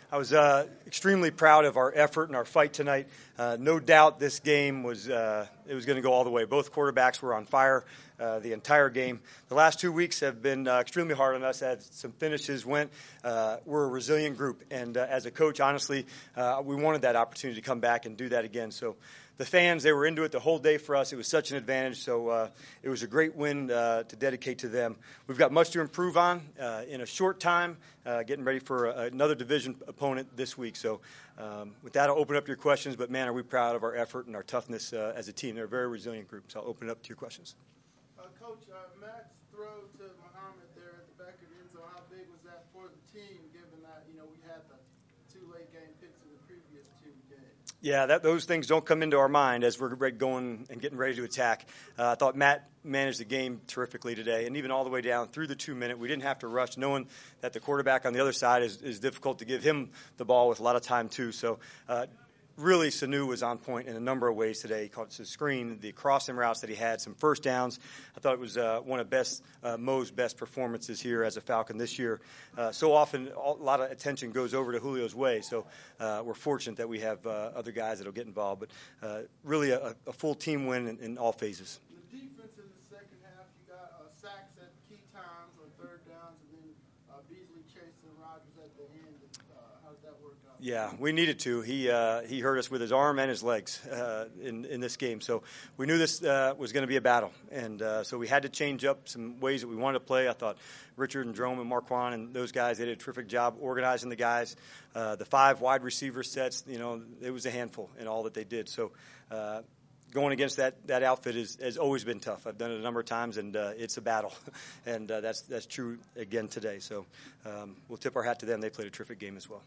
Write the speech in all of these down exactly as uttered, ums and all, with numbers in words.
I was uh, extremely proud of our effort and our fight tonight. Uh, no doubt this game was uh, it was going to go all the way. Both quarterbacks were on fire uh, the entire game. The last two weeks have been uh, extremely hard on us as some finishes went. Uh, we're a resilient group, and uh, as a coach, honestly, uh, we wanted that opportunity to come back and do that again. So the fans, they were into it the whole day for us. It was such an advantage, so uh, it was a great win uh, to dedicate to them. We've got much to improve on uh, in a short time, uh, getting ready for a, another division opponent this week. So um, with that, I'll open up your questions, but man, are we proud of our effort and our toughness uh, as a team. They're a very resilient group, so I'll open it up to your questions. Uh, Coach, uh, Matt's throw to Muhammad there at the back of the end zone, how big was that for the team, given that, you know, we had the two late game picks in the previous two games? Yeah, that, those things don't come into our mind as we're going and getting ready to attack. Uh, I thought Matt managed the game terrifically today, and even all the way down through the two-minute. We didn't have to rush, knowing that the quarterback on the other side is, is difficult to give him the ball with a lot of time, too. So uh, really, Sanu was on point in a number of ways today. He caught his screen, the crossing routes that he had, some first downs. I thought it was uh, one of best uh, Mo's best performances here as a Falcon this year. Uh, so often, a lot of attention goes over to Julio's way. So uh, we're fortunate that we have uh, other guys that will get involved. But uh, really, a, a full team win in, in all phases. The defense in the second half, you got uh, sacks at key times on third downs, and then uh, Beasley chasing Rodgers at the end. Uh, how did that work out? Yeah, we needed to. He uh, he hurt us with his arm and his legs uh, in in this game. So we knew this uh, was going to be a battle, and uh, so we had to change up some ways that we wanted to play. I thought Richard and Jerome and Marquand and those guys, they did a terrific job organizing the guys. Uh, the five wide receiver sets, you know, it was a handful in all that they did. So uh, going against that that outfit is, has always been tough. I've done it a number of times, and uh, it's a battle, and uh, that's that's true again today. So um, we'll tip our hat to them. They played a terrific game as well.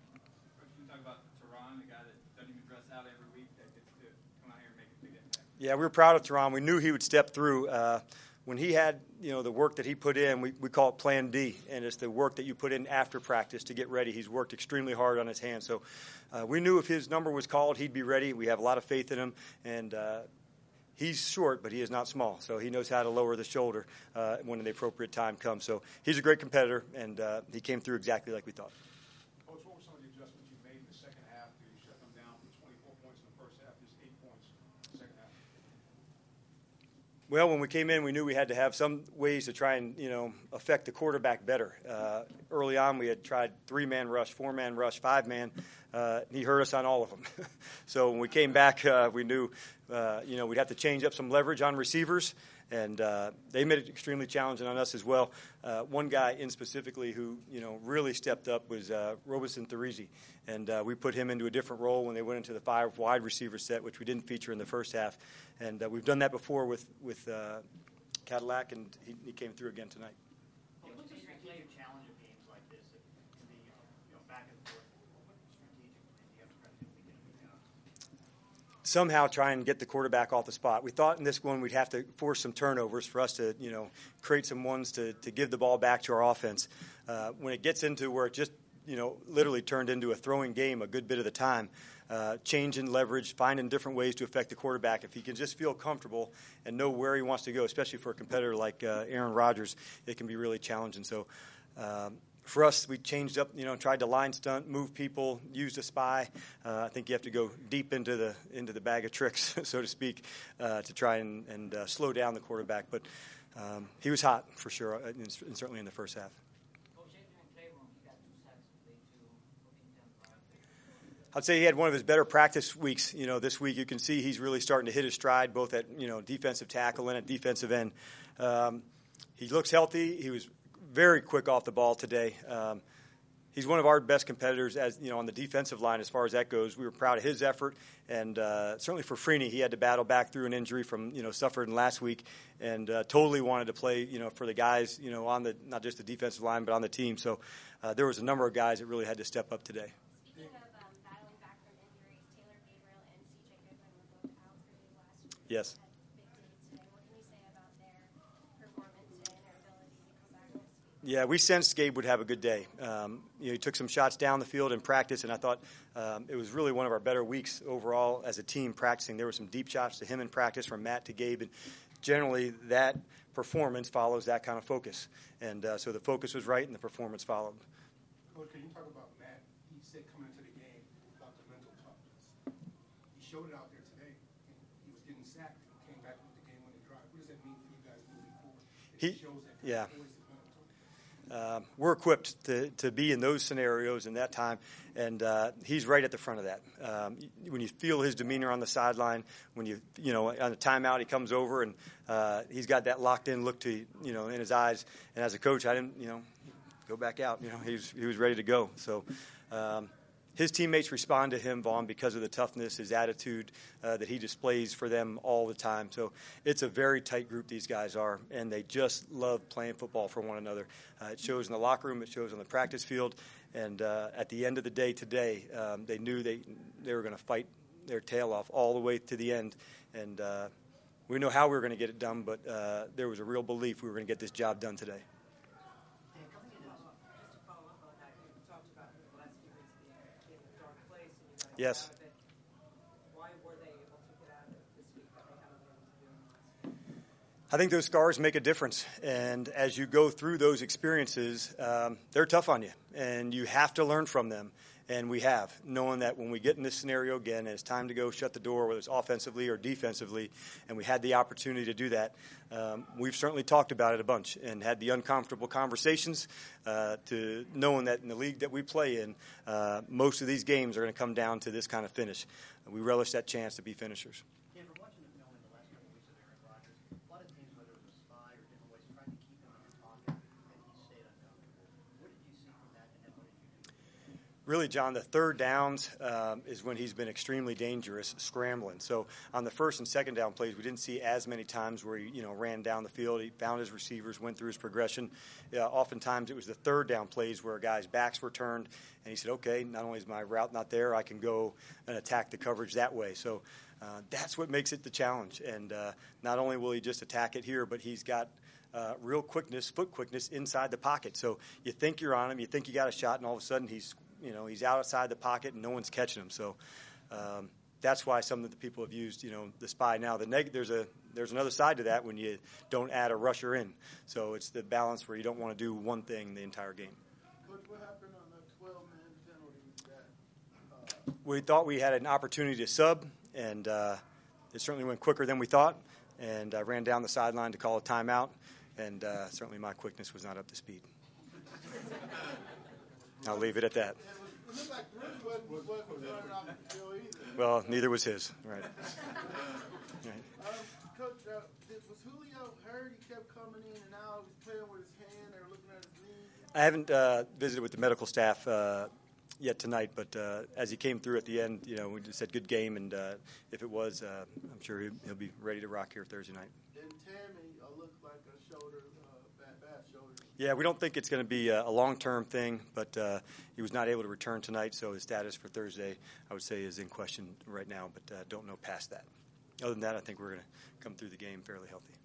Yeah, we were proud of Teron. We knew he would step through. Uh, when he had, you know, the work that he put in, we, we call it Plan D, and it's the work that you put in after practice to get ready. He's worked extremely hard on his hands. So uh, we knew if his number was called, he'd be ready. We have a lot of faith in him, and uh, he's short, but he is not small. So he knows how to lower the shoulder uh, when the appropriate time comes. So he's a great competitor, and uh, he came through exactly like we thought. Coach, what were some of the adjustments you made in the second half to shut them down from twenty-four points in the first half, just eight points in the second half? Well, when we came in, we knew we had to have some ways to try and, you know, affect the quarterback better. Uh, early on, we had tried three-man rush, four-man rush, five-man. Uh, he hurt us on all of them. So when we came back, uh, we knew, uh, you know, we'd have to change up some leverage on receivers, and uh, they made it extremely challenging on us as well. Uh, one guy in specifically who, you know, really stepped up was uh, Robinson Therizi, and uh, we put him into a different role when they went into the five wide receiver set, which we didn't feature in the first half. And uh, we've done that before with, with uh, Cadillac, and he, he came through again tonight. Yeah, what's the strategic challenge of games like this? It can be, you know, back and forth. What strategically do you have to try to do to get them down? Somehow try and get the quarterback off the spot. We thought in this one we'd have to force some turnovers for us to, you know, create some ones to, to give the ball back to our offense. Uh, when it gets into where it just, you know, literally turned into a throwing game a good bit of the time, uh, changing leverage, finding different ways to affect the quarterback. If he can just feel comfortable and know where he wants to go, especially for a competitor like uh, Aaron Rodgers, it can be really challenging. So um, for us, we changed up, you know, tried to line stunt, move people, used a spy. Uh, I think you have to go deep into the into the bag of tricks, so to speak, uh, to try and, and uh, slow down the quarterback. But um, he was hot for sure, and, and certainly in the first half. I'd say he had one of his better practice weeks. You know, this week you can see he's really starting to hit his stride, both at, you know, defensive tackle and at defensive end. Um, he looks healthy. He was very quick off the ball today. Um, he's one of our best competitors, as you know, on the defensive line as far as that goes. We were proud of his effort, and uh, certainly for Freeney, he had to battle back through an injury from, you know, suffered in last week, and uh, totally wanted to play, you know, for the guys, you know, on the not just the defensive line but on the team. So uh, there was a number of guys that really had to step up today. Yes. Yeah, we sensed Gabe would have a good day. Um, you know, he took some shots down the field in practice, and I thought um, it was really one of our better weeks overall as a team practicing. There were some deep shots to him in practice from Matt to Gabe, and generally that performance follows that kind of focus. And uh, so the focus was right, and the performance followed. Coach, can you talk about Matt? He he said coming into the game about the mental toughness. He showed it out there today. He was getting sacked and came back with the game-winning drive. What does that mean for you guys moving forward? It He, shows that yeah. always is mental toughness. Uh, we're equipped to, to be in those scenarios in that time, and uh, he's right at the front of that. Um, when you feel his demeanor on the sideline, when you you know on the timeout he comes over and uh, he's got that locked in look to you know in his eyes. And as a coach, I didn't you know go back out. You know he was he was ready to go. So. Um, His teammates respond to him, Vaughn, because of the toughness, his attitude uh, that he displays for them all the time. So it's a very tight group, these guys are, and they just love playing football for one another. Uh, it shows in the locker room, it shows on the practice field, and uh, at the end of the day today, um, they knew they, they were going to fight their tail off all the way to the end. And uh, we know how we were going to get it done, but uh, there was a real belief we were going to get this job done today. Yes. Why were they able to get out of it this week that they haven't been able to do in the last? I think those scars make a difference, and as you go through those experiences, um, they're tough on you, and you have to learn from them, and we have, knowing that when we get in this scenario again, and it's time to go shut the door, whether it's offensively or defensively, and we had the opportunity to do that, um, we've certainly talked about it a bunch and had the uncomfortable conversations uh, to knowing that in the league that we play in, uh, most of these games are going to come down to this kind of finish. We relish that chance to be finishers. Yeah, from watching the film in the last couple of weeks of Aaron Rodgers, a lot of teams, whether it was a spy or different ways, trying to keep him in the pocket, and he stayed uncomfortable. What did you see from that, and then what did you do? Really, John, the third downs um, is when he's been extremely dangerous, scrambling. So on the first and second down plays, we didn't see as many times where he, you know, ran down the field. He found his receivers, went through his progression. Uh, oftentimes, it was the third down plays where guys' backs were turned, and he said, "Okay, not only is my route not there, I can go and attack the coverage that way." So uh, that's what makes it the challenge. And uh, not only will he just attack it here, but he's got uh, real quickness, foot quickness inside the pocket. So you think you're on him, you think you got a shot, and all of a sudden he's You know, he's outside the pocket and no one's catching him. So um, that's why some of the people have used, you know, the spy. Now, the neg- there's a there's another side to that when you don't add a rusher in. So it's the balance where you don't want to do one thing the entire game. Coach, what happened on the twelve-man penalty that uh, We thought we had an opportunity to sub, and uh, it certainly went quicker than we thought. And I ran down the sideline to call a timeout, and uh, certainly my quickness was not up to speed. I'll leave it at that. it looked like Bruce wasn't, wasn't running off the field either? Well, neither was his. Right. Right. Um, Coach, uh, did, was Julio hurt? He kept coming in and out. He was playing with his hand. They were looking at his knee. I haven't uh, visited with the medical staff uh, yet tonight, but uh, as he came through at the end, you know, we just said good game, and uh, if it was, uh, I'm sure he'll, he'll be ready to rock here Thursday night. And Tammy uh, looked like a shoulder, uh, bad, bad shoulder. Yeah, we don't think it's going to be a, a long-term thing, but uh, he was not able to return tonight, so his status for Thursday, I would say, is in question right now, but uh, don't know past that. Other than that, I think we're going to come through the game fairly healthy.